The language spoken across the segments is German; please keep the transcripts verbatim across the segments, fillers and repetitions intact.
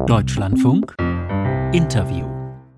Deutschlandfunk Interview.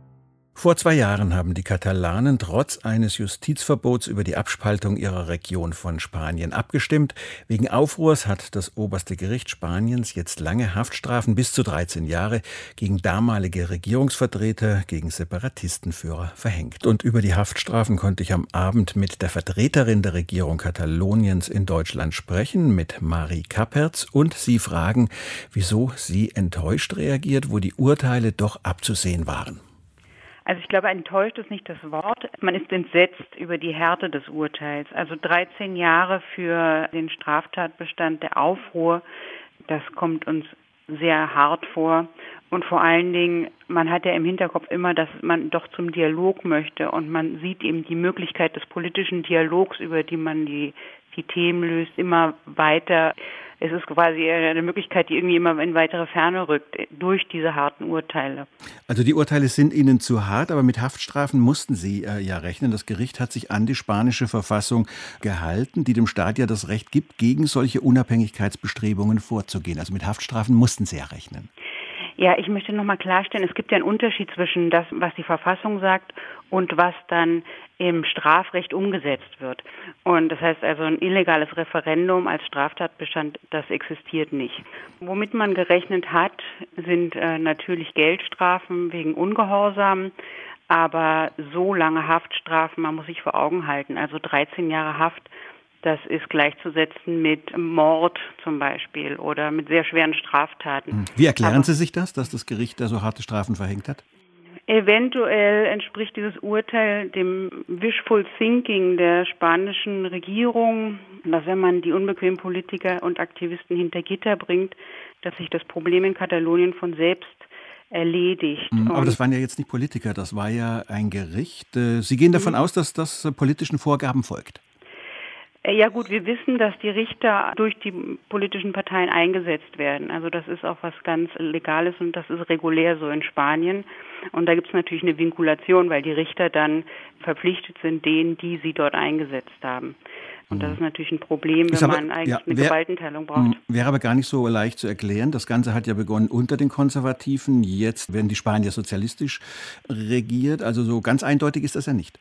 Vor zwei Jahren haben die Katalanen trotz eines Justizverbots über die Abspaltung ihrer Region von Spanien abgestimmt. Wegen Aufruhrs hat das oberste Gericht Spaniens jetzt lange Haftstrafen bis zu dreizehn Jahre gegen damalige Regierungsvertreter, gegen Separatistenführer verhängt. Und über die Haftstrafen konnte ich am Abend mit der Vertreterin der Regierung Kataloniens in Deutschland sprechen, mit Mari Kapperz, und sie fragen, wieso sie enttäuscht reagiert, wo die Urteile doch abzusehen waren. Also ich glaube, enttäuscht ist nicht das Wort. Man ist entsetzt über die Härte des Urteils. Also dreizehn Jahre für den Straftatbestand der Aufruhr, das kommt uns sehr hart vor. Und vor allen Dingen, man hat ja im Hinterkopf immer, dass man doch zum Dialog möchte. Und man sieht eben die Möglichkeit des politischen Dialogs, über die man die, die Themen löst, immer weiter. Es ist quasi eine Möglichkeit, die irgendwie immer in weitere Ferne rückt, durch diese harten Urteile. Also die Urteile sind Ihnen zu hart, aber mit Haftstrafen mussten Sie äh, ja rechnen. Das Gericht hat sich an die spanische Verfassung gehalten, die dem Staat ja das Recht gibt, gegen solche Unabhängigkeitsbestrebungen vorzugehen. Also mit Haftstrafen mussten Sie ja rechnen. Ja, ich möchte noch mal klarstellen, es gibt ja einen Unterschied zwischen das, was die Verfassung sagt und was dann im Strafrecht umgesetzt wird. Und das heißt also, ein illegales Referendum als Straftatbestand, das existiert nicht. Womit man gerechnet hat, sind äh, natürlich Geldstrafen wegen Ungehorsam, aber so lange Haftstrafen, man muss sich vor Augen halten, also dreizehn Jahre Haft, das ist gleichzusetzen mit Mord zum Beispiel oder mit sehr schweren Straftaten. Wie erklären Aber Sie sich das, dass das Gericht da so harte Strafen verhängt hat? Eventuell entspricht dieses Urteil dem Wishful Thinking der spanischen Regierung, dass wenn man die unbequemen Politiker und Aktivisten hinter Gitter bringt, dass sich das Problem in Katalonien von selbst erledigt. Aber das waren ja jetzt nicht Politiker, das war ja ein Gericht. Sie gehen davon aus, dass das politischen Vorgaben folgt? Ja gut, wir wissen, dass die Richter durch die politischen Parteien eingesetzt werden. Also das ist auch was ganz Legales und das ist regulär so in Spanien. Und da gibt es natürlich eine Vinkulation, weil die Richter dann verpflichtet sind, denen, die sie dort eingesetzt haben. Und das ist natürlich ein Problem, wenn aber, man eigentlich ja, eine wär, Gewaltenteilung braucht. Wäre aber gar nicht so leicht zu erklären. Das Ganze hat ja begonnen unter den Konservativen. Jetzt werden die Spanier sozialistisch regiert. Also so ganz eindeutig ist das ja nicht.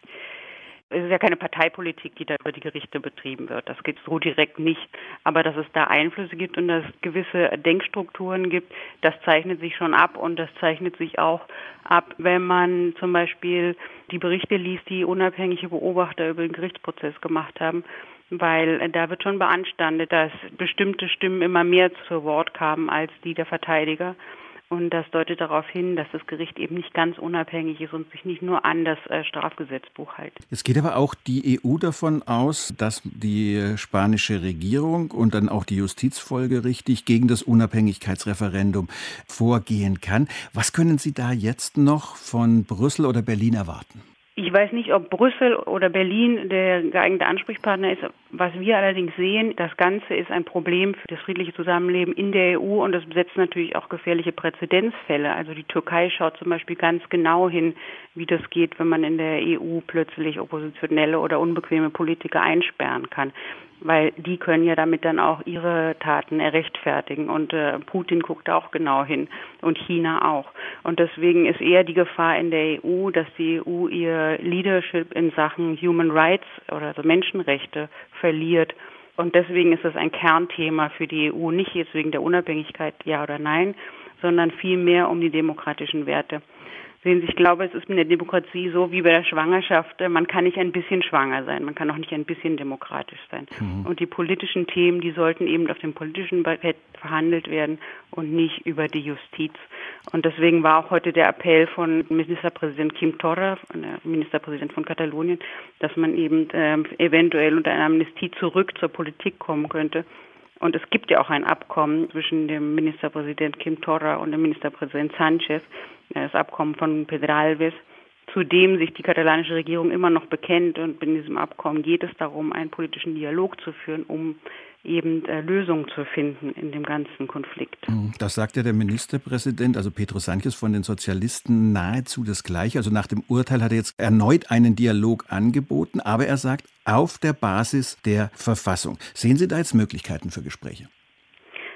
Es ist ja keine Parteipolitik, die da über die Gerichte betrieben wird. Das geht so direkt nicht. Aber dass es da Einflüsse gibt und dass es gewisse Denkstrukturen gibt, das zeichnet sich schon ab. Und das zeichnet sich auch ab, wenn man zum Beispiel die Berichte liest, die unabhängige Beobachter über den Gerichtsprozess gemacht haben. Weil da wird schon beanstandet, dass bestimmte Stimmen immer mehr zu Wort kamen als die der Verteidiger. Und das deutet darauf hin, dass das Gericht eben nicht ganz unabhängig ist und sich nicht nur an das äh, Strafgesetzbuch hält. Es geht aber auch die E U davon aus, dass die spanische Regierung und dann auch die Justiz folgerichtig gegen das Unabhängigkeitsreferendum vorgehen kann. Was können Sie da jetzt noch von Brüssel oder Berlin erwarten? Ich weiß nicht, ob Brüssel oder Berlin der geeignete Ansprechpartner ist. Was wir allerdings sehen, das Ganze ist ein Problem für das friedliche Zusammenleben in der E U und das setzt natürlich auch gefährliche Präzedenzfälle. Also die Türkei schaut zum Beispiel ganz genau hin, wie das geht, wenn man in der E U plötzlich oppositionelle oder unbequeme Politiker einsperren kann. Weil die können ja damit dann auch ihre Taten rechtfertigen und äh, Putin guckt auch genau hin und China auch. Und deswegen ist eher die Gefahr in der E U, dass die E U ihr Leadership in Sachen Human Rights oder also Menschenrechte verliert. Und deswegen ist das ein Kernthema für die E U, nicht jetzt wegen der Unabhängigkeit, ja oder nein, sondern vielmehr um die demokratischen Werte. Sehen Sie, ich glaube, es ist in der Demokratie so wie bei der Schwangerschaft, man kann nicht ein bisschen schwanger sein, man kann auch nicht ein bisschen demokratisch sein. Mhm. Und die politischen Themen, die sollten eben auf dem politischen Parkett verhandelt werden und nicht über die Justiz. Und deswegen war auch heute der Appell von Ministerpräsident Quim Torra, der Ministerpräsident von Katalonien, dass man eben äh, eventuell unter einer Amnestie zurück zur Politik kommen könnte. Und es gibt ja auch ein Abkommen zwischen dem Ministerpräsident Quim Torra und dem Ministerpräsident Sánchez, das Abkommen von Pedralbes, zu dem sich die katalanische Regierung immer noch bekennt. Und in diesem Abkommen geht es darum, einen politischen Dialog zu führen, um eben äh, Lösungen zu finden in dem ganzen Konflikt. Das sagt ja der Ministerpräsident, also Pedro Sánchez von den Sozialisten, nahezu das Gleiche. Also nach dem Urteil hat er jetzt erneut einen Dialog angeboten, aber er sagt, auf der Basis der Verfassung. Sehen Sie da jetzt Möglichkeiten für Gespräche?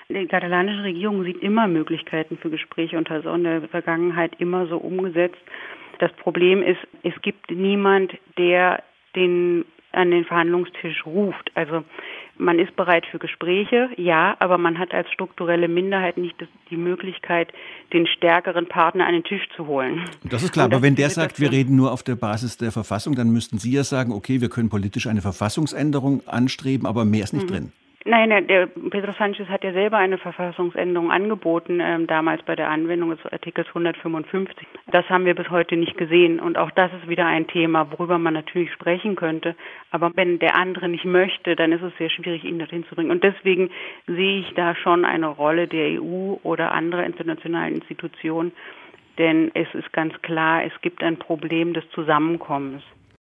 Die katalanische Regierung sieht immer Möglichkeiten für Gespräche und hat es auch in der Vergangenheit immer so umgesetzt. Das Problem ist, es gibt niemand, der den an den Verhandlungstisch ruft. Also man ist bereit für Gespräche, ja, aber man hat als strukturelle Minderheit nicht die Möglichkeit, den stärkeren Partner an den Tisch zu holen. Das ist klar, aber wenn der sagt, wir reden nur auf der Basis der Verfassung, dann müssten Sie ja sagen, okay, wir können politisch eine Verfassungsänderung anstreben, aber mehr ist nicht mhm. drin. Nein, der Pedro Sánchez hat ja selber eine Verfassungsänderung angeboten, ähm, damals bei der Anwendung des Artikels hundertfünfundfünfzig. Das haben wir bis heute nicht gesehen. Und auch das ist wieder ein Thema, worüber man natürlich sprechen könnte. Aber wenn der andere nicht möchte, dann ist es sehr schwierig, ihn dorthin zu bringen. Und deswegen sehe ich da schon eine Rolle der E U oder anderer internationalen Institutionen. Denn es ist ganz klar, es gibt ein Problem des Zusammenkommens.